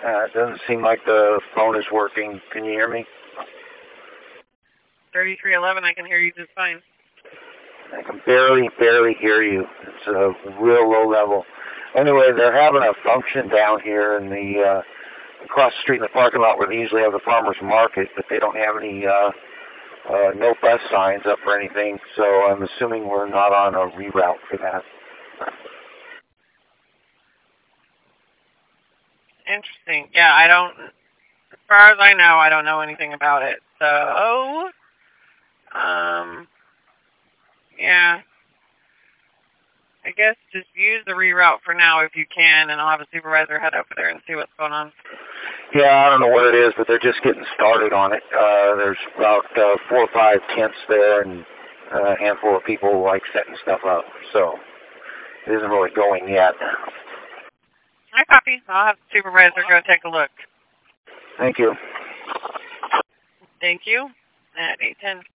It doesn't seem like the phone is working. Can you hear me? 3311, I can hear you just fine. I can barely hear you. It's a real low level. Anyway, they're having a function down here in the across the street in the parking lot where they usually have the farmers market, but they don't have any no bus signs up or anything, so I'm assuming we're not on a reroute for that. Interesting. Yeah, I don't, as far as I know, I don't know anything about it. So, yeah. I guess just use the reroute for now if you can, and I'll have a supervisor head over there and see what's going on. Yeah, I don't know what it is, but they're just getting started on it. There's about 4 or 5 tents there and a handful of people like setting stuff up, so it isn't really going yet. I copy. I'll have the supervisor go take a look. Thank you. Thank you. At 8:10.